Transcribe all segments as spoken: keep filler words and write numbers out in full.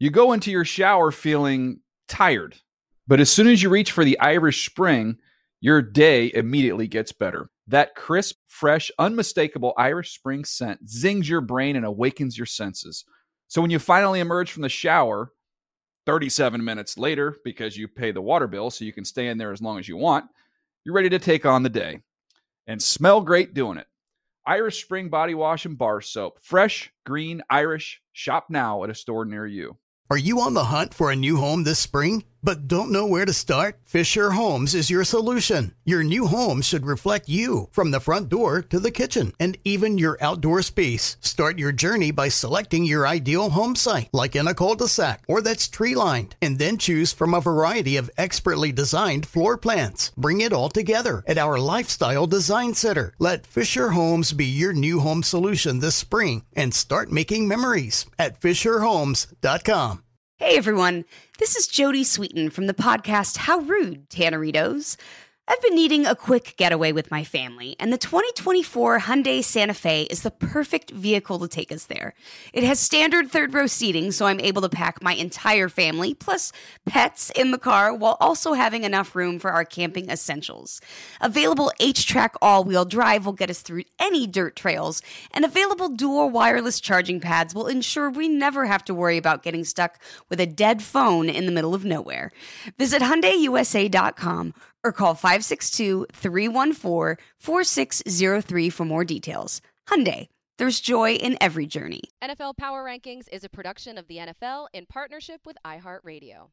You go into your shower feeling tired, but as soon as you reach for the Irish Spring, your day immediately gets better. That crisp, fresh, unmistakable Irish Spring scent zings your brain and awakens your senses. So when you finally emerge from the shower, thirty-seven minutes later, because you pay the water bill so you can stay in there as long as you want, you're ready to take on the day. And smell great doing it. Irish Spring Body Wash and Bar Soap. Fresh, green, Irish. Shop now at a store near you. Are you on the hunt for a new home this spring, but don't know where to start? Fisher Homes is your solution. Your new home should reflect you, from the front door to the kitchen, and even your outdoor space. Start your journey by selecting your ideal home site, like in a cul-de-sac or that's tree-lined, and then choose from a variety of expertly designed floor plans. Bring it all together at our Lifestyle Design Center. Let Fisher Homes be your new home solution this spring and start making memories at fisher homes dot com. Hey everyone, this is Jody Sweeten from the podcast How Rude, Tanneritos. I've been needing a quick getaway with my family, and the twenty twenty-four Hyundai Santa Fe is the perfect vehicle to take us there. It has standard third-row seating, so I'm able to pack my entire family, plus pets, in the car, while also having enough room for our camping essentials. Available H-Track all-wheel drive will get us through any dirt trails, and available dual wireless charging pads will ensure we never have to worry about getting stuck with a dead phone in the middle of nowhere. Visit Hyundai U S A dot com or call five six two, three one four, four six zero three for more details. Hyundai, there's joy in every journey. N F L Power Rankings is a production of the N F L in partnership with iHeartRadio.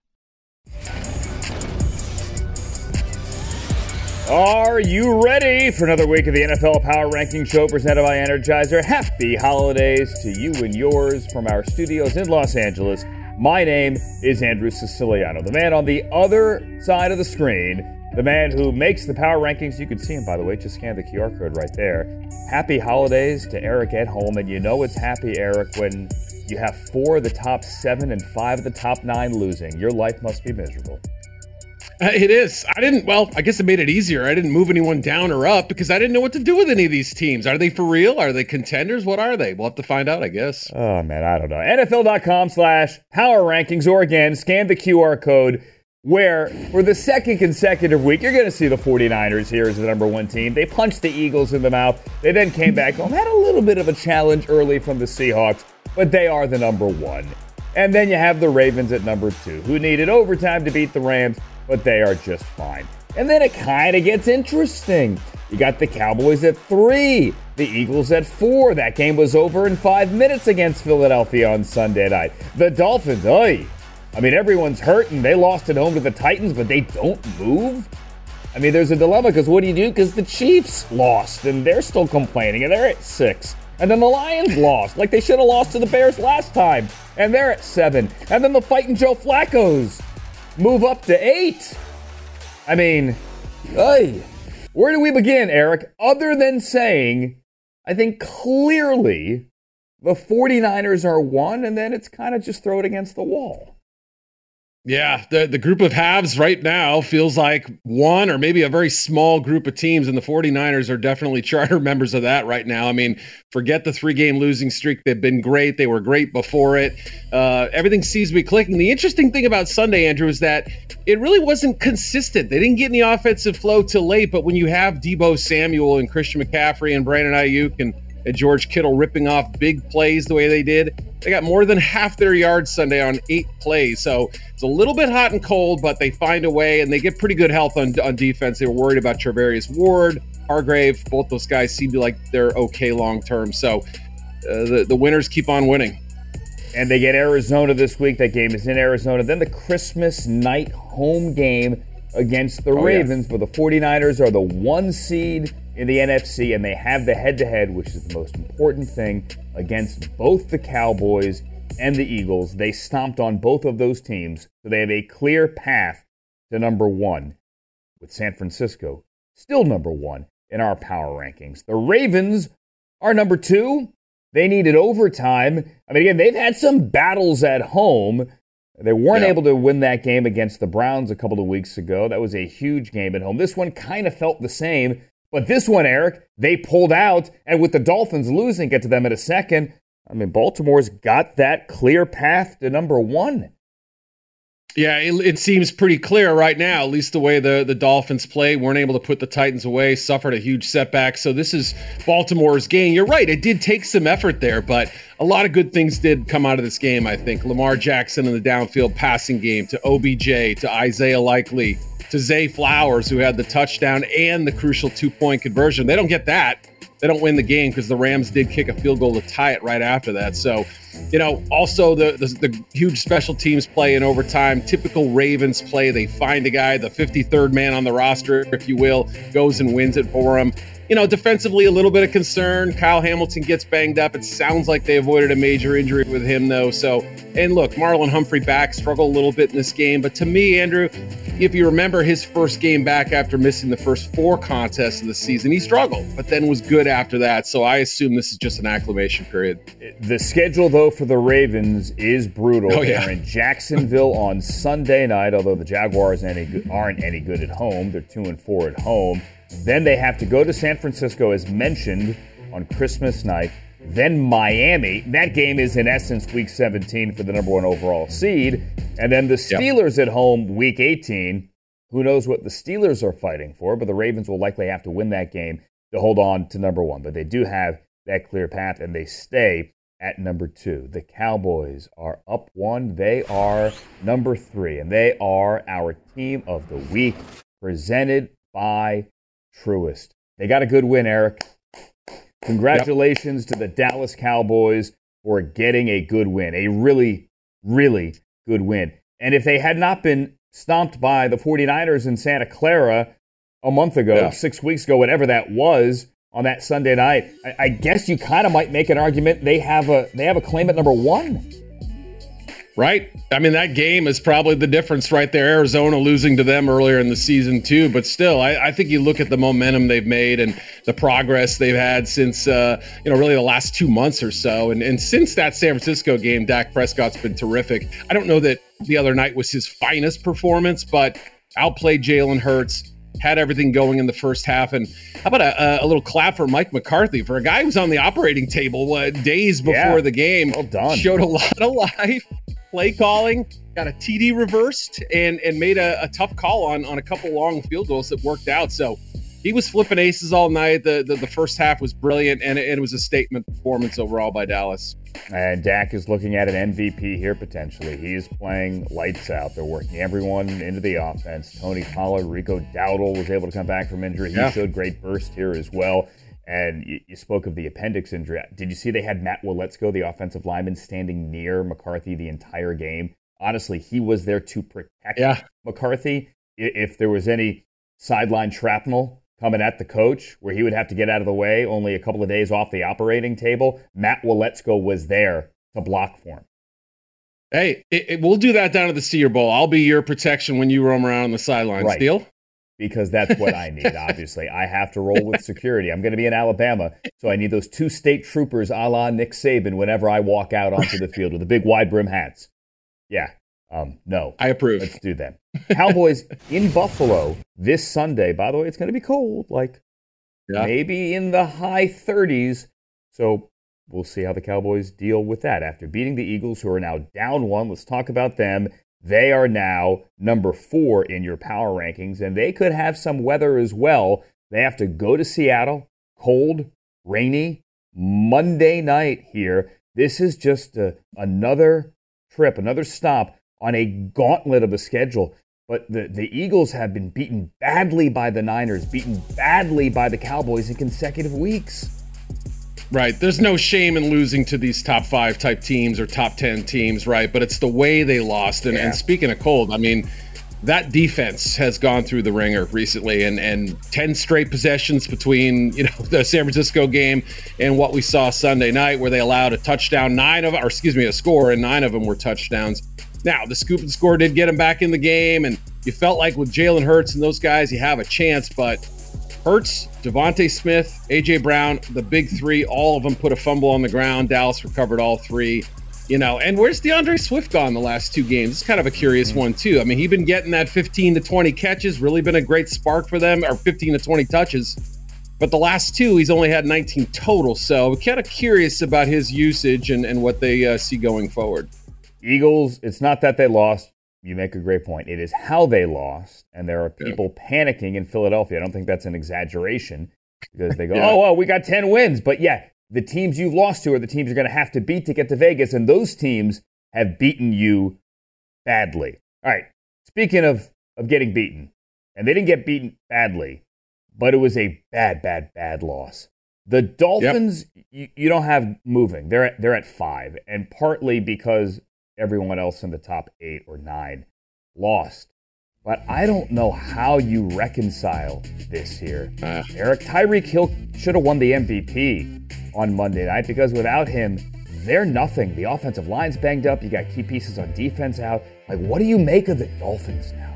Are you ready for another week of the N F L Power Ranking Show presented by Energizer? Happy holidays to you and yours from our studios in Los Angeles. My name is Andrew Siciliano, the man on the other side of the screen. The man who makes the power rankings. You can see him, by the way. Just scan the Q R code right there. Happy holidays to Eric at home. And you know it's happy, Eric, when you have four of the top seven and five of the top nine losing. Your life must be miserable. Uh, it is. I didn't, well, I guess it made it easier. I didn't move anyone down or up because I didn't know what to do with any of these teams. Are they for real? Are they contenders? What are they? We'll have to find out, I guess. Oh, man, I don't know. N F L dot com slash power rankings, or again, scan the Q R code. Where, for the second consecutive week, you're going to see the 49ers here as the number one team. They punched the Eagles in the mouth. They then came back home, had a little bit of a challenge early from the Seahawks, but they are the number one. And then you have the Ravens at number two, who needed overtime to beat the Rams, but they are just fine. And then it kind of gets interesting. You got the Cowboys at three, the Eagles at four. That game was over in five minutes against Philadelphia on Sunday night. The Dolphins, oy. I mean, everyone's hurting. They lost at home to the Titans, but they don't move. I mean, there's a dilemma because what do you do? Because the Chiefs lost, and they're still complaining, and they're at six. And then the Lions lost, like they should have lost to the Bears last time, and they're at seven. And then the fighting Joe Flacco's move up to eight. I mean, hey, where do we begin, Eric? Other than saying, I think clearly the 49ers are one, and then it's kind of just throw it against the wall. Yeah, the, the group of halves right now feels like one or maybe a very small group of teams, and the 49ers are definitely charter members of that right now. I mean, forget the three-game losing streak. They've been great. They were great before it. Uh, everything seems to be clicking. The interesting thing about Sunday, Andrew, is that it really wasn't consistent. They didn't get any offensive flow till late, but when you have Deebo Samuel and Christian McCaffrey and Brandon Ayuk and, and George Kittle ripping off big plays the way they did, they got more than half their yards Sunday on eight plays. So it's a little bit hot and cold, but they find a way, and they get pretty good health on, on defense. They were worried about Charvarius Ward, Hargrave. Both those guys seem to like they're okay long-term. So uh, the, the winners keep on winning. And they get Arizona this week. That game is in Arizona. Then the Christmas night home game against the oh, Ravens, yeah. where the 49ers are the one seed in the N F C, and they have the head-to-head, which is the most important thing, against both the Cowboys and the Eagles. They stomped on both of those teams, so they have a clear path to number one, with San Francisco still number one in our power rankings. The Ravens are number two. They needed overtime. I mean, again, they've had some battles at home. They weren't yeah. able to win that game against the Browns a couple of weeks ago. That was a huge game at home. This one kind of felt the same. But this one, Eric, they pulled out, and with the Dolphins losing, get to them in a second, I mean, Baltimore's got that clear path to number one. Yeah, it, it seems pretty clear right now, at least the way the, the Dolphins play. Weren't able to put the Titans away, suffered a huge setback. So this is Baltimore's game. You're right, it did take some effort there, but a lot of good things did come out of this game, I think. Lamar Jackson in the downfield passing game, to O B J, to Isaiah Likely, to Zay Flowers, who had the touchdown and the crucial two-point conversion. They don't get that. They don't win the game because the Rams did kick a field goal to tie it right after that. So, you know, also the, the the huge special teams play in overtime, typical Ravens play. They find a guy, the fifty-third man on the roster, if you will, goes and wins it for him. You know, defensively, a little bit of concern. Kyle Hamilton gets banged up. It sounds like they avoided a major injury with him, though. So, and look, Marlon Humphrey back, struggled a little bit in this game. But to me, Andrew, if you remember his first game back after missing the first four contests of the season, he struggled, but then was good after that. So I assume this is just an acclimation period. The schedule, though, for the Ravens is brutal. Oh, yeah. They're in Jacksonville on Sunday night, although the Jaguars any good, aren't any good at home. They're two and four at home. Then they have to go to San Francisco, as mentioned, on Christmas night. Then Miami. That game is, in essence, week seventeen for the number one overall seed. And then the Steelers yep. at home, week eighteen. Who knows what the Steelers are fighting for, but the Ravens will likely have to win that game to hold on to number one. But they do have that clear path, and they stay at number two. The Cowboys are up one. They are number three, and they are our team of the week, presented by Truist. They got a good win, Eric. Congratulations yep. to the Dallas Cowboys for getting a good win, a really, really good win. And if they had not been stomped by the 49ers in Santa Clara a month ago, yeah. six weeks ago, whatever that was, on that Sunday night, I, I guess you kind of might make an argument they have a they have a claim at number one. Right? I mean, that game is probably the difference right there. Arizona losing to them earlier in the season, too. But still, I, I think you look at the momentum they've made and the progress they've had since, uh, you know, really the last two months or so. And, and since that San Francisco game, Dak Prescott's been terrific. I don't know that the other night was his finest performance, but outplayed Jalen Hurts, had everything going in the first half. And how about a, a little clap for Mike McCarthy, for a guy who was on the operating table uh, days before yeah. the game. Well done. Showed a lot of life. Play calling, got a T D reversed, and and made a, a tough call on on a couple long field goals that worked out. So he was flipping aces all night. The the, the first half was brilliant, and it, and it was a statement performance overall by Dallas. And Dak is looking at an M V P here potentially. He is playing lights out. They're working everyone into the offense. Tony Pollard, Rico Dowdle was able to come back from injury. He yeah. showed great burst here as well. And you, you spoke of the appendix injury. Did you see they had Matt Waletzko, the offensive lineman, standing near McCarthy the entire game? Honestly, he was there to protect yeah. McCarthy. If there was any sideline shrapnel coming at the coach where he would have to get out of the way only a couple of days off the operating table, Matt Waletzko was there to block for him. Hey, it, it, we'll do that down at the Senior Bowl. I'll be your protection when you roam around on the sidelines. Right. Deal? Because that's what I need, obviously. I have to roll with security. I'm going to be in Alabama, so I need those two state troopers a la Nick Saban whenever I walk out onto the field with the big wide brim hats. Yeah, um, no. I approve. Let's do that. Cowboys in Buffalo this Sunday. By the way, it's going to be cold, like yeah. maybe in the high thirties. So we'll see how the Cowboys deal with that. After beating the Eagles, who are now down one, let's talk about them. They are now number four in your power rankings, and they could have some weather as well. They have to go to Seattle, cold, rainy, Monday night here. This is just a, another trip, another stop on a gauntlet of a schedule. But the, the Eagles have been beaten badly by the Niners, beaten badly by the Cowboys in consecutive weeks. Right. There's no shame in losing to these top five type teams or top ten teams, right? But it's the way they lost. And, yeah. and speaking of cold, I mean, that defense has gone through the ringer recently, and, and ten straight possessions between, you know, the San Francisco game and what we saw Sunday night, where they allowed a touchdown, nine of, or excuse me, a score, and nine of them were touchdowns. Now, the scoop and score did get them back in the game, and you felt like with Jalen Hurts and those guys, you have a chance, but Hurts, Devontae Smith, A J Brown, the big three, all of them put a fumble on the ground. Dallas recovered all three. You know, and where's DeAndre Swift gone the last two games? It's kind of a curious one, too. I mean, he's been getting that fifteen to twenty catches, really been a great spark for them, or fifteen to twenty touches. But the last two, he's only had nineteen total. So kind of curious about his usage and, and what they uh, see going forward. Eagles, it's not that they lost. You make a great point. It is how they lost. And there are people yeah. panicking in Philadelphia. I don't think that's an exaggeration because they go, yeah. oh, well, we got ten wins. But yeah, the teams you've lost to are the teams you're going to have to beat to get to Vegas. And those teams have beaten you badly. All right. Speaking of, of getting beaten, and they didn't get beaten badly, but it was a bad, bad, bad loss. The Dolphins, yep. you, you don't have moving. They're at, they're at five, and partly because everyone else in the top eight or nine lost. But I don't know how you reconcile this here. Uh. Eric, Tyreek Hill should have won the M V P on Monday night because without him, they're nothing. The offensive line's banged up. You got key pieces on defense out. Like, what do you make of the Dolphins now?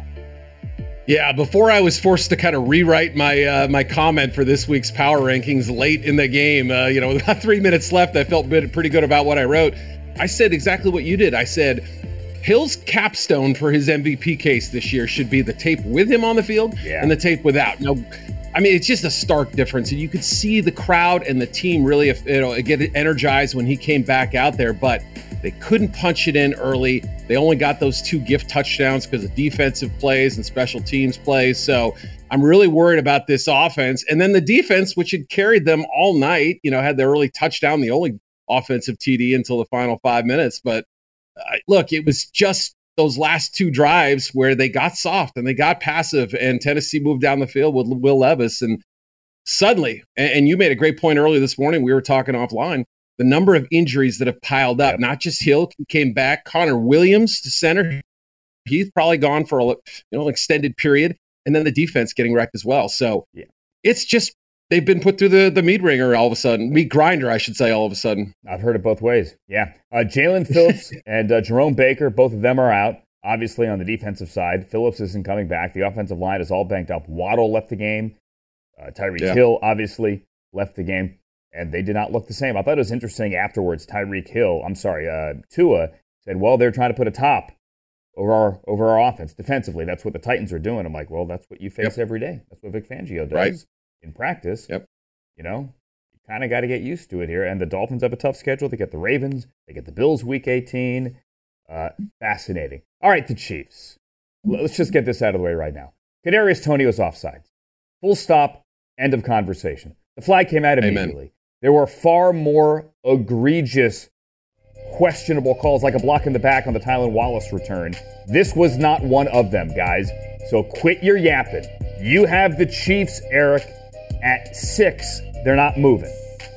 Yeah, before I was forced to kind of rewrite my uh, my comment for this week's power rankings late in the game, uh, you know, with about three minutes left, I felt pretty good about what I wrote. I said exactly what you did. I said Hill's capstone for his M V P case this year should be the tape with him on the field yeah. and the tape without. Now, I mean, it's just a stark difference. And you could see the crowd and the team really, you know, get energized when he came back out there, but they couldn't punch it in early. They only got those two gift touchdowns because of defensive plays and special teams plays. So I'm really worried about this offense. And then the defense, which had carried them all night, you know, had the early touchdown, the only offensive T D until the final five minutes. But uh, look, it was just those last two drives where they got soft and they got passive, and Tennessee moved down the field with Will Levis. And suddenly, and, and you made a great point earlier this morning, we were talking offline, the number of injuries that have piled up, yep. not just Hill came back, Connor Williams, the center, he's probably gone for a you know extended period, and then the defense getting wrecked as well. So yeah. it's just, they've been put through the, the meat ringer all of a sudden, meat grinder, I should say, all of a sudden. I've heard it both ways. Yeah. Uh, Jalen Phillips and uh, Jerome Baker, both of them are out, obviously, on the defensive side. Phillips isn't coming back. The offensive line is all banked up. Waddle left the game. Uh, Tyreek yeah. Hill, obviously, left the game. And they did not look the same. I thought it was interesting afterwards. Tyreek Hill, I'm sorry, uh, Tua said, well, they're trying to put a top over our over our offense defensively. That's what the Titans are doing. I'm like, well, that's what you face yep. every day. That's what Vic Fangio does right. in practice. Yep. You know, you kind of got to get used to it here. And the Dolphins have a tough schedule. They get the Ravens. They get the Bills week eighteen. Uh, fascinating. All right, the Chiefs. Let's just get this out of the way right now. Kadarius Toney was offsides. Full stop. End of conversation. The flag came out immediately. Amen. There were far more egregious, questionable calls, like a block in the back on the Tylan Wallace return. This was not one of them, guys. So quit your yapping. You have the Chiefs, Eric, at six. They're not moving.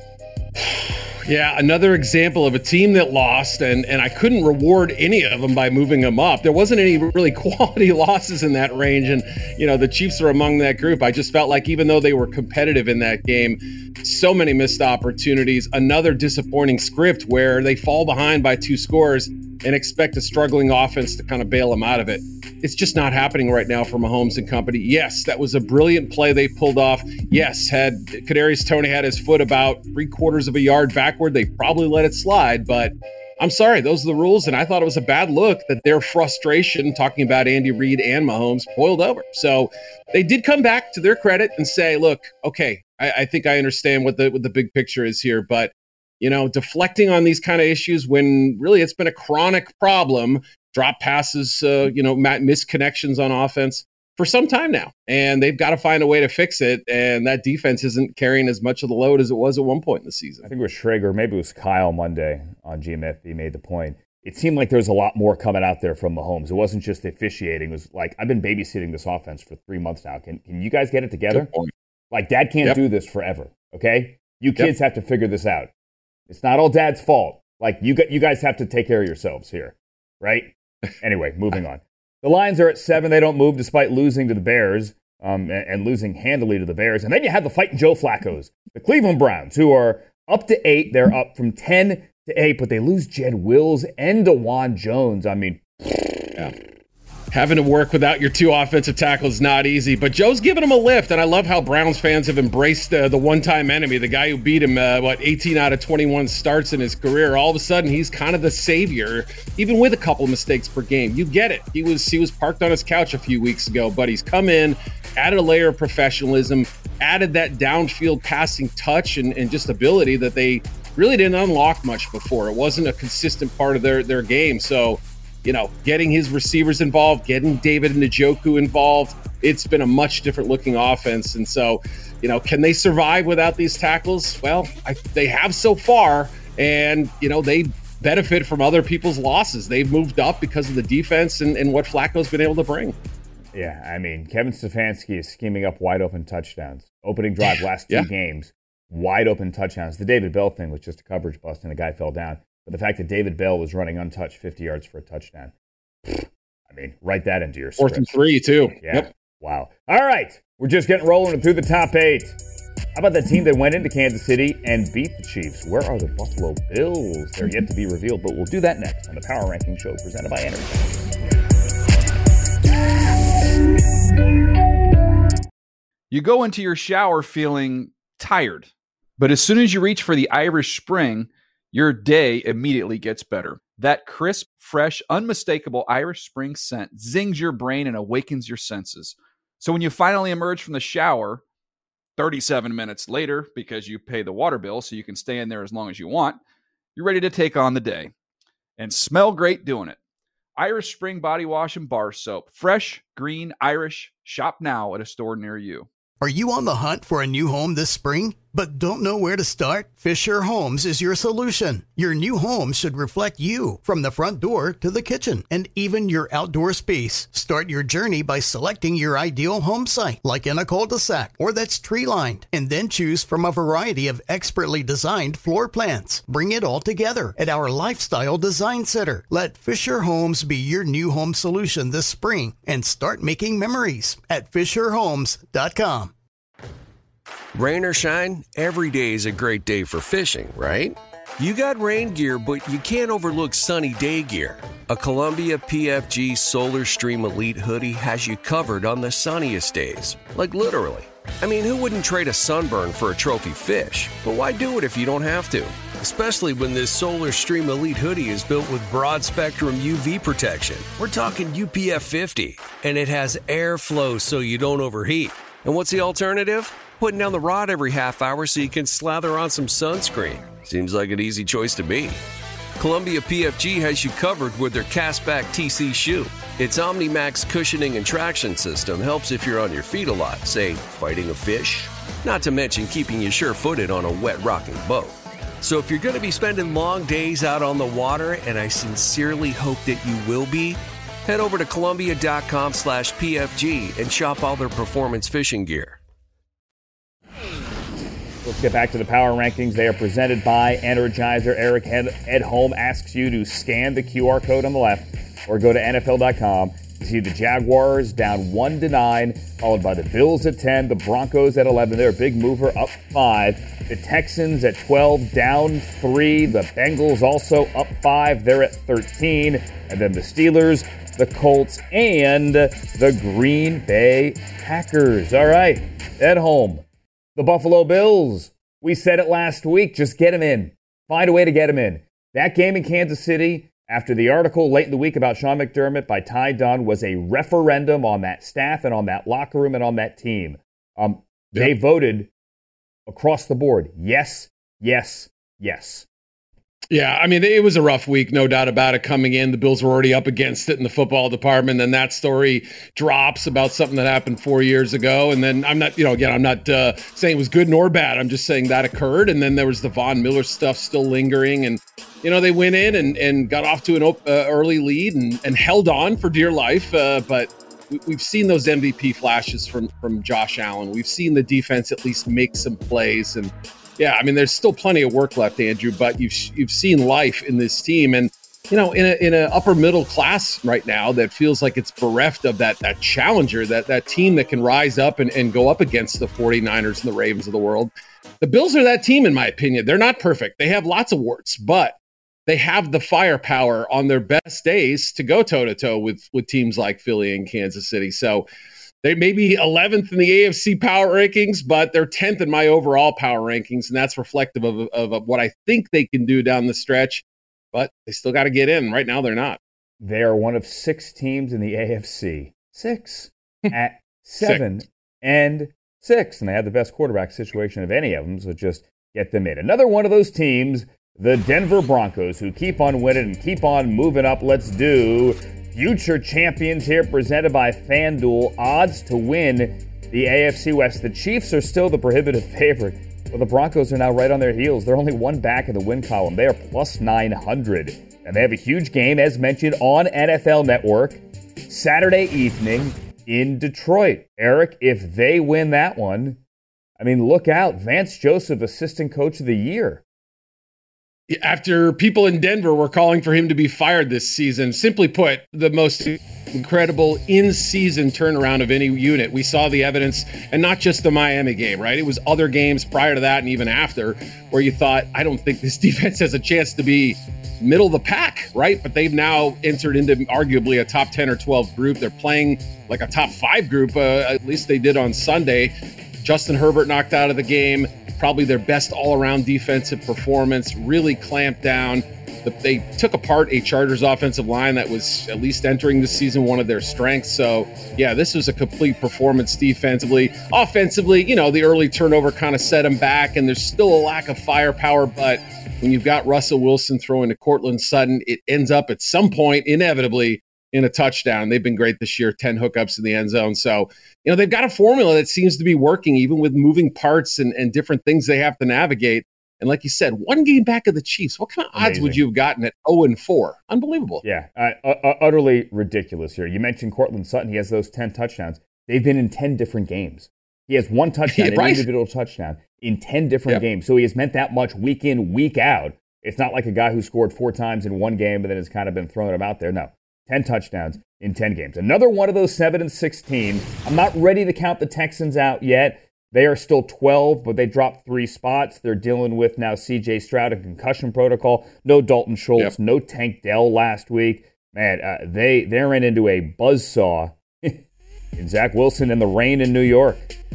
Yeah, another example of a team that lost, and, and I couldn't reward any of them by moving them up. There wasn't any really quality losses in that range, and, you know, the Chiefs are among that group. I just felt like even though they were competitive in that game, so many missed opportunities, another disappointing script where they fall behind by two scores and expect a struggling offense to kind of bail them out of it. It's just not happening right now for Mahomes and company. Yes, that was a brilliant play they pulled off. Yes, had Kadarius Toney had his foot about three quarters of a yard backward, they probably let it slide. But I'm sorry, those are the rules, and I thought it was a bad look that their frustration, talking about Andy Reid and Mahomes, boiled over. So they did come back to their credit and say, look, okay, I, I think I understand what the what the big picture is here, but you know, deflecting on these kind of issues when really it's been a chronic problem, drop passes, uh, you know, misconnections on offense for some time now. And they've got to find a way to fix it. And that defense isn't carrying as much of the load as it was at one point in the season. I think it was Schrager, maybe it was Kyle Monday on G M F B made the point. It seemed like there was a lot more coming out there from Mahomes. It wasn't just the officiating. It was like, I've been babysitting this offense for three months now. Can, can you guys get it together? Like, Dad can't yep. do this forever, okay? You kids yep. have to figure this out. It's not all Dad's fault. Like, you got, you guys have to take care of yourselves here, right? Anyway, moving on. The Lions are at seven. They don't move despite losing to the Bears um, and, and losing handily to the Bears. And then you have the fighting Joe Flacco's, the Cleveland Browns, who are up to eight. They're up from ten to eight, but they lose Jed Wills and DeJuan Jones. I mean, yeah. having to work without your two offensive tackles is not easy, but Joe's giving him a lift, and I love how Browns fans have embraced uh, the one-time enemy, the guy who beat him, uh, what, eighteen out of twenty-one starts in his career. All of a sudden, he's kind of the savior, even with a couple mistakes per game. You get it. He was he was parked on his couch a few weeks ago, but he's come in, added a layer of professionalism, added that downfield passing touch and, and just ability that they really didn't unlock much before. It wasn't a consistent part of their, their game, so you know, getting his receivers involved, getting David Njoku involved, it's been a much different looking offense. And so, you know, can they survive without these tackles? Well, I, they have so far, and, you know, they benefit from other people's losses. They've moved up because of the defense and, and what Flacco's been able to bring. Yeah, I mean, Kevin Stefanski is scheming up wide open touchdowns. Opening drive last two yeah. games, wide open touchdowns. The David Bell thing was just a coverage bust and the guy fell down. But the fact that David Bell was running untouched fifty yards for a touchdown, I mean, write that into your script. Fourth and three, too. Yeah. Yep. Wow. All right. We're just getting rolling through the top eight. How about the team that went into Kansas City and beat the Chiefs? Where are the Buffalo Bills? They're yet to be revealed, but we'll do that next on the Power Ranking Show presented by Energy. You go into your shower feeling tired, but as soon as you reach for the Irish Spring, your day immediately gets better. That crisp, fresh, unmistakable Irish Spring scent zings your brain and awakens your senses. So when you finally emerge from the shower, thirty-seven minutes later, because you pay the water bill so you can stay in there as long as you want, you're ready to take on the day and smell great doing it. Irish Spring Body Wash and Bar Soap. Fresh, green, Irish. Shop now at a store near you. Are you on the hunt for a new home this spring, but don't know where to start? Fisher Homes is your solution. Your new home should reflect you, from the front door to the kitchen, and even your outdoor space. Start your journey by selecting your ideal home site, like in a cul-de-sac or that's tree-lined, and then choose from a variety of expertly designed floor plans. Bring it all together at our Lifestyle Design Center. Let Fisher Homes be your new home solution this spring and start making memories at fisher homes dot com. Rain or shine, every day is a great day for fishing, right? You got rain gear, but you can't overlook sunny day gear. A Columbia P F G Solar Stream Elite hoodie has you covered on the sunniest days. Like literally. I mean, who wouldn't trade a sunburn for a trophy fish? But why do it if you don't have to? Especially when this Solar Stream Elite hoodie is built with broad spectrum U V protection. We're talking U P F fifty, and it has airflow so you don't overheat. And what's the alternative? Putting down the rod every half hour so you can slather on some sunscreen. Seems like an easy choice to me. Columbia P F G has you covered with their Castback T C shoe. Its OmniMax cushioning and traction system helps if you're on your feet a lot, say, fighting a fish. Not to mention keeping you sure-footed on a wet rocking boat. So if you're going to be spending long days out on the water, and I sincerely hope that you will be, head over to Columbia.com slash PFG and shop all their performance fishing gear. Let's get back to the power rankings. They are presented by Energizer. Eric Edholm asks you to scan the Q R code on the left or go to N F L dot com to see the Jaguars down one to nine, followed by the Bills at ten, the Broncos at eleven. They're a big mover, up five. The Texans at twelve, down three. The Bengals also up five. They're at thirteen. And then the Steelers, the Colts, and the Green Bay Packers. All right, Edholm. The Buffalo Bills. We said it last week. Just get them in. Find a way to get them in. That game in Kansas City, after the article late in the week about Sean McDermott by Ty Dunn, was a referendum on that staff and on that locker room and on that team. Um, yep. They voted across the board. Yes, yes, yes. Yeah, I mean, it was a rough week, no doubt about it, coming in. The Bills were already up against it in the football department. Then that story drops about something that happened four years ago. And then I'm not, you know, again, I'm not uh, saying it was good nor bad. I'm just saying that occurred. And then there was the Von Miller stuff still lingering. And, you know, they went in and, and got off to an op- uh, early lead and, and held on for dear life. Uh, but we, we've seen those M V P flashes from, from Josh Allen. We've seen the defense at least make some plays. And, yeah, I mean, there's still plenty of work left, Andrew, but you've you've seen life in this team. And, you know, in a in a upper middle class right now that feels like it's bereft of that that challenger, that that team that can rise up and, and go up against the 49ers and the Ravens of the world. The Bills are that team, in my opinion. They're not perfect. They have lots of warts, but they have the firepower on their best days to go toe to toe with with teams like Philly and Kansas City. So they may be eleventh in the A F C power rankings, but they're tenth in my overall power rankings, and that's reflective of, of, of what I think they can do down the stretch. But they still got to get in. Right now, they're not. They are one of six teams in the A F C. Six at seven six. and six. And they have the best quarterback situation of any of them, so just get them in. Another one of those teams, the Denver Broncos, who keep on winning and keep on moving up. Let's do future champions here, presented by FanDuel. Odds to win the A F C West. The Chiefs are still the prohibitive favorite. Well, the Broncos are now right on their heels. They're only one back in the win column. They are plus nine hundred. And they have a huge game, as mentioned, on N F L Network Saturday evening in Detroit. Eric, if they win that one, I mean, look out. Vance Joseph, assistant coach of the year. After people in Denver were calling for him to be fired this season, simply put, the most incredible in-season turnaround of any unit. We saw the evidence, and not just the Miami game, right? It was other games prior to that and even after where you thought, I don't think this defense has a chance to be middle of the pack, right? But they've now entered into arguably a top ten or twelve group. They're playing like a top five group, uh, at least they did on Sunday. Justin Herbert knocked out of the game. Probably their best all-around defensive performance, really clamped down. They took apart a Chargers offensive line that was, at least entering the season, one of their strengths. So, yeah, this was a complete performance defensively. Offensively, you know, the early turnover kind of set them back, and there's still a lack of firepower. But when you've got Russell Wilson throwing to Cortland Sutton, it ends up at some point, inevitably, in a touchdown. They've been great this year, ten hookups in the end zone. So, you know, they've got a formula that seems to be working, even with moving parts and, and different things they have to navigate. And like you said, one game back of the Chiefs. What kind of odds Amazing. Would you have gotten at oh and four? Unbelievable. Yeah, uh, uh, utterly ridiculous here. You mentioned Cortland Sutton. He has those ten touchdowns. They've been in ten different games. He has one touchdown, yeah, right? An individual touchdown, in ten different yep. games. So he has meant that much week in, week out. It's not like a guy who scored four times in one game and then has kind of been throwing him out there. No. ten touchdowns in ten games. Another one of those seven and six teams. I'm not ready to count the Texans out yet. They are still twelve, but they dropped three spots. They're dealing with now C J Stroud and concussion protocol. No Dalton Schultz, yep. no Tank Dell last week. Man, uh, they, they ran into a buzzsaw in Zach Wilson and the rain in New York.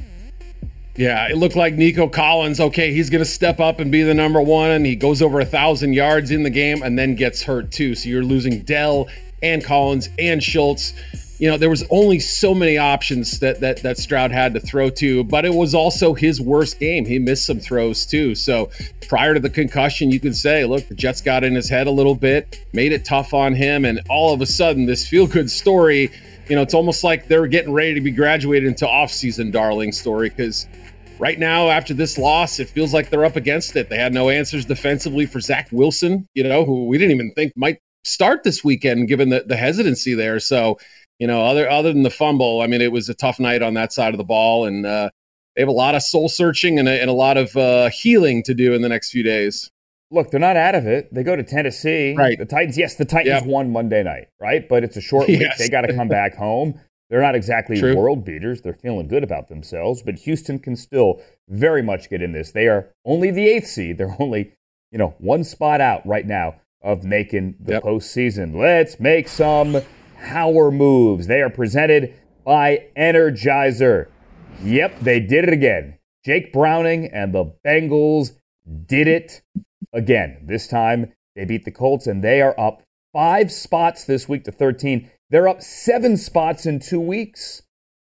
Yeah, it looked like Nico Collins, okay, he's going to step up and be the number one, and he goes over one thousand yards in the game and then gets hurt too. So you're losing Dell and Collins and Schultz. You know, there was only so many options that, that that Stroud had to throw to, but it was also his worst game. He missed some throws too. So prior to the concussion, you could say, look, the Jets got in his head a little bit, made it tough on him, and all of a sudden, this feel-good story, you know, it's almost like they're getting ready to be graduated into off-season darling story, because right now, after this loss, it feels like they're up against it. They had no answers defensively for Zach Wilson, you know, who we didn't even think might start this weekend, given the, the hesitancy there. So, you know, other other than the fumble, I mean, it was a tough night on that side of the ball, and uh, they have a lot of soul searching and a, and a lot of uh, healing to do in the next few days. Look, they're not out of it. They go to Tennessee. Right. The Titans, yes, the Titans yep. won Monday night, right? But it's a short week. Yes. They got to come back home. They're not exactly True. world beaters. They're feeling good about themselves, but Houston can still very much get in this. They are only the eighth seed. They're only, you know, one spot out right now of making the yep. postseason. Let's make some power moves. They are presented by Energizer. Yep, they did it again. Jake Browning and the Bengals did it again. This time they beat the Colts, and they are up five spots this week to thirteen. They're up seven spots in two weeks.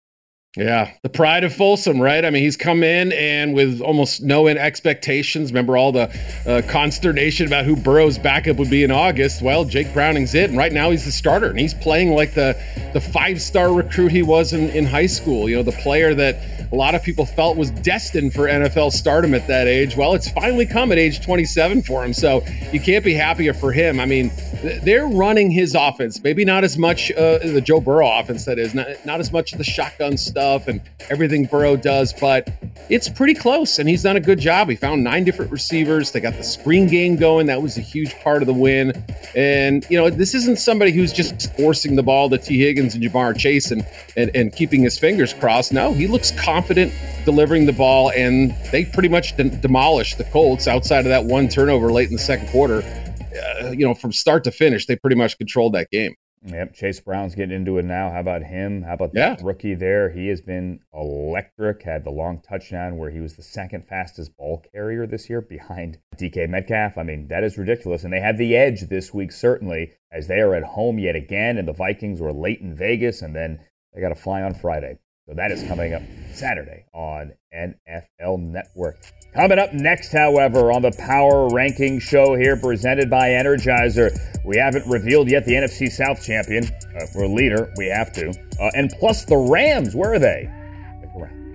Yeah, the pride of Folsom, right? I mean, he's come in and with almost no expectations. Remember all the uh, consternation about who Burrow's backup would be in August? Well, Jake Browning's it, and right now he's the starter, and he's playing like the the five-star recruit he was in, in high school. You know, the player that a lot of people felt was destined for N F L stardom at that age. Well, it's finally come at age twenty-seven for him, so you can't be happier for him. I mean, they're running his offense, maybe not as much uh, the Joe Burrow offense, that is, not, not as much of the shotgun stuff and everything Burrow does, but it's pretty close, and he's done a good job. He found nine different receivers. They got the screen game going. That was a huge part of the win. And, you know, this isn't somebody who's just forcing the ball to T. Higgins and Jamar Chase and, and, and keeping his fingers crossed. No, he looks confident delivering the ball, and they pretty much de- demolished the Colts outside of that one turnover late in the second quarter. uh, you know, from start to finish, they pretty much controlled that game. Yep, Chase Brown's getting into it now. How about him? How about the yeah. rookie there? He has been electric, had the long touchdown where he was the second fastest ball carrier this year behind D K Metcalf. I mean, that is ridiculous. And they have the edge this week, certainly, as they are at home yet again, and the Vikings were late in Vegas, and then they got to fly on Friday. So that is coming up Saturday on N F L Network. Coming up next, however, on the Power Ranking Show here presented by Energizer, we haven't revealed yet the N F C South champion. Uh, for leader, we have to. Uh, and plus the Rams, where are they? Stick around.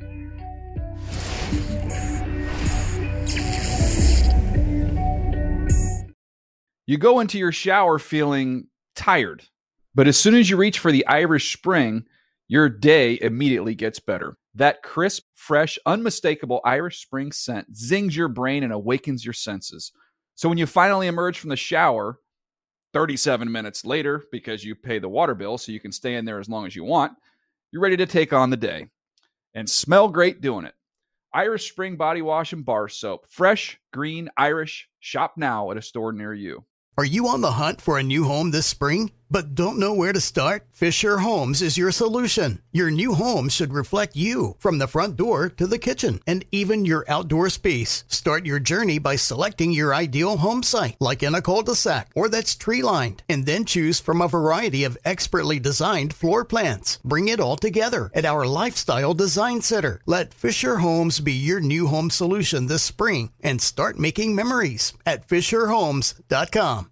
You go into your shower feeling tired, but as soon as you reach for the Irish Spring, your day immediately gets better. That crisp, fresh, unmistakable Irish Spring scent zings your brain and awakens your senses. So when you finally emerge from the shower, thirty-seven minutes later, because you pay the water bill so you can stay in there as long as you want, you're ready to take on the day and smell great doing it. Irish Spring Body Wash and Bar Soap. Fresh, green, Irish. Shop now at a store near you. Are you on the hunt for a new home this spring, but don't know where to start? Fisher Homes is your solution. Your new home should reflect you, from the front door to the kitchen, and even your outdoor space. Start your journey by selecting your ideal home site, like in a cul-de-sac or that's tree-lined, and then choose from a variety of expertly designed floor plans. Bring it all together at our Lifestyle Design Center. Let Fisher Homes be your new home solution this spring, and start making memories at fisher homes dot com.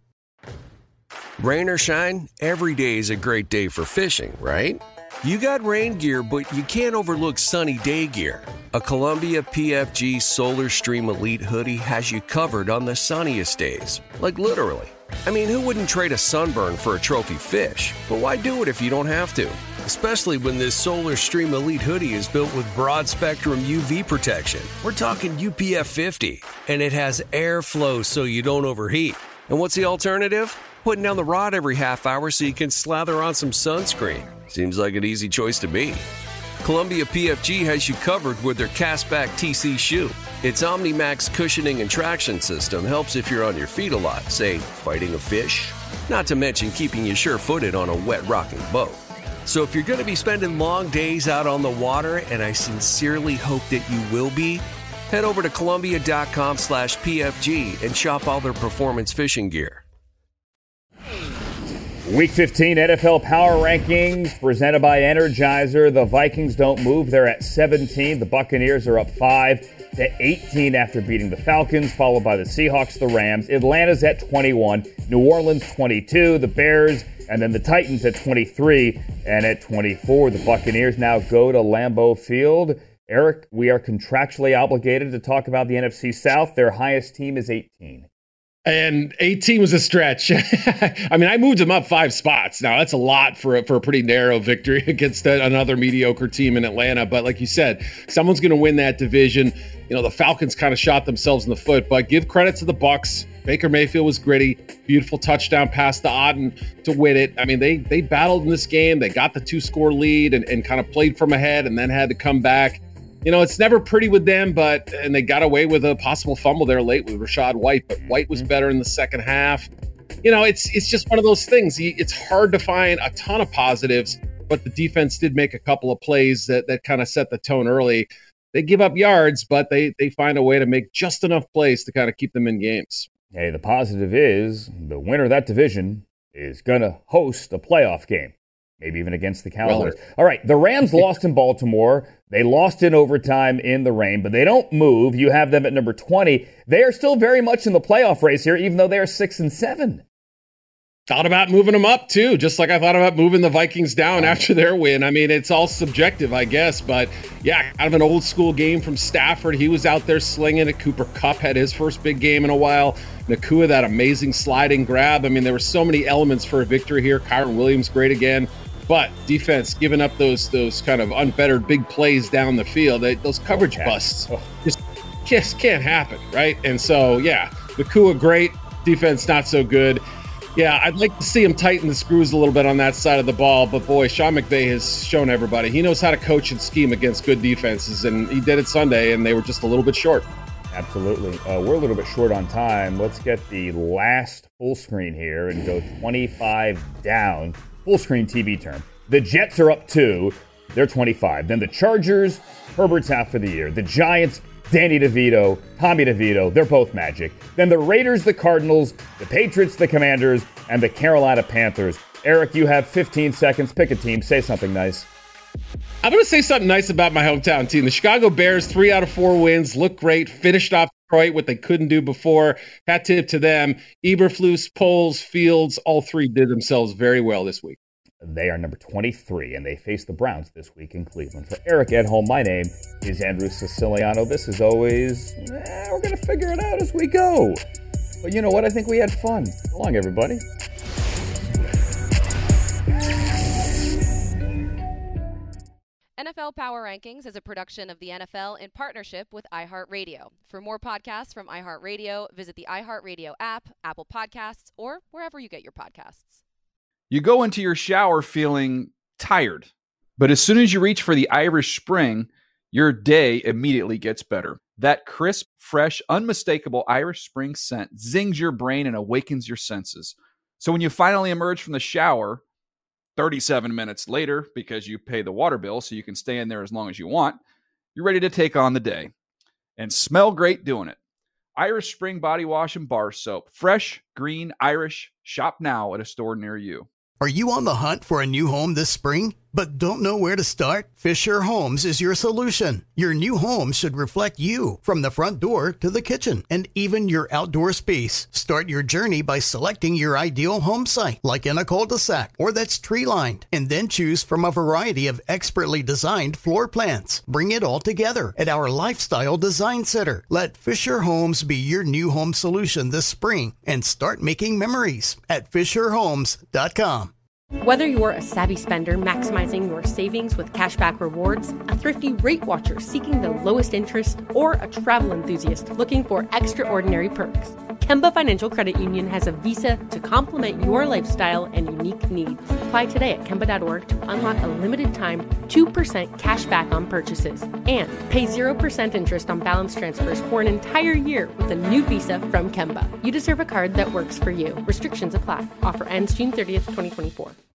Rain or shine, every day is a great day for fishing, right? You got rain gear, but you can't overlook sunny day gear. A Columbia P F G Solar Stream Elite hoodie has you covered on the sunniest days. Like literally. I mean, who wouldn't trade a sunburn for a trophy fish? But why do it if you don't have to? Especially when this Solar Stream Elite hoodie is built with broad spectrum U V protection. We're talking U P F fifty, and it has airflow so you don't overheat. And what's the alternative? Putting down the rod every half hour so you can slather on some sunscreen. Seems like an easy choice to me. Columbia P F G has you covered with their Castback T C shoe. Its OmniMax cushioning and traction system helps if you're on your feet a lot, say, fighting a fish. Not to mention keeping you sure-footed on a wet rocking boat. So if you're going to be spending long days out on the water, and I sincerely hope that you will be, head over to Columbia.com slash PFG and shop all their performance fishing gear. Week fifteen N F L Power Rankings presented by Energizer. The Vikings don't move. They're at seventeen. The Buccaneers are up five to eighteen after beating the Falcons, followed by the Seahawks, the Rams. Atlanta's at twenty-one. New Orleans, twenty-two. The Bears, and then the Titans at twenty-three. And at twenty-four, the Buccaneers now go to Lambeau Field. Eric, we are contractually obligated to talk about the N F C South. Their highest team is eighteen. And eighteen was a stretch. I mean, I moved him up five spots. Now, that's a lot for a, for a pretty narrow victory against a, another mediocre team in Atlanta. But like you said, someone's going to win that division. You know, the Falcons kind of shot themselves in the foot. But give credit to the Bucs. Baker Mayfield was gritty. Beautiful touchdown pass to Auden to win it. I mean, they they battled in this game. They got the two-score lead and, and kind of played from ahead and then had to come back. You know, it's never pretty with them, but and they got away with a possible fumble there late with Rachaad White, but White was better in the second half. You know, it's it's just one of those things. It's hard to find a ton of positives, but the defense did make a couple of plays that, that kind of set the tone early. They give up yards, but they they find a way to make just enough plays to kind of keep them in games. Hey, the positive is the winner of that division is going to host a playoff game. Maybe even against the Cowboys. Well, all right, the Rams lost in Baltimore. They lost in overtime in the rain, but they don't move. You have them at number twenty. They are still very much in the playoff race here, even though they are six and seven. Thought about moving them up, too, just like I thought about moving the Vikings down after their win. I mean, it's all subjective, I guess. But, yeah, kind of an old-school game from Stafford. He was out there slinging it. Cooper Kupp had his first big game in a while. Nakua, that amazing sliding grab. I mean, there were so many elements for a victory here. Kyron Williams, great again. But defense giving up those those kind of unfettered big plays down the field, they, those coverage okay. busts just, just can't happen, right? And so, yeah, Nakua great, defense not so good. Yeah, I'd like to see him tighten the screws a little bit on that side of the ball, but boy, Sean McVay has shown everybody he knows how to coach and scheme against good defenses, and he did it Sunday, and they were just a little bit short. Absolutely. Uh, we're a little bit short on time. Let's get the last full screen here and go twenty-five down. Full screen T V term. The Jets are up two. They're twenty-five. Then the Chargers, Herbert's out for the year. The Giants, Danny DeVito, Tommy DeVito, they're both magic. Then the Raiders, the Cardinals, the Patriots, the Commanders, and the Carolina Panthers. Eric, you have fifteen seconds. Pick a team. Say something nice. I'm going to say something nice about my hometown team. The Chicago Bears, three out of four wins, look great, finished off Detroit, what they couldn't do before. Hat tip to them. Eberflus, Poles, Fields, all three did themselves very well this week. They are number twenty-three, and they face the Browns this week in Cleveland. For Eric Edholm, my name is Andrew Siciliano. This is always, eh, we're going to figure it out as we go. But you know what? I think we had fun. So long, everybody. N F L Power Rankings is a production of the N F L in partnership with iHeartRadio. For more podcasts from iHeartRadio, visit the iHeartRadio app, Apple Podcasts, or wherever you get your podcasts. You go into your shower feeling tired, but as soon as you reach for the Irish Spring, your day immediately gets better. That crisp, fresh, unmistakable Irish Spring scent zings your brain and awakens your senses. So when you finally emerge from the shower, thirty-seven minutes later, because you pay the water bill so you can stay in there as long as you want, you're ready to take on the day and smell great doing it. Irish Spring Body Wash and Bar Soap. Fresh, green, Irish. Shop now at a store near you. Are you on the hunt for a new home this spring, but don't know where to start? Fisher Homes is your solution. Your new home should reflect you, from the front door to the kitchen and even your outdoor space. Start your journey by selecting your ideal home site, like in a cul-de-sac or that's tree-lined, and then choose from a variety of expertly designed floor plans. Bring it all together at our Lifestyle Design Center. Let Fisher Homes be your new home solution this spring and start making memories at fisher homes dot com. Whether you're a savvy spender maximizing your savings with cashback rewards, a thrifty rate watcher seeking the lowest interest, or a travel enthusiast looking for extraordinary perks, Kemba Financial Credit Union has a visa to complement your lifestyle and unique needs. Apply today at Kemba dot org to unlock a limited-time two percent cash back on purchases and pay zero percent interest on balance transfers for an entire year with a new visa from Kemba. You deserve a card that works for you. Restrictions apply. Offer ends June thirtieth, twenty twenty-four.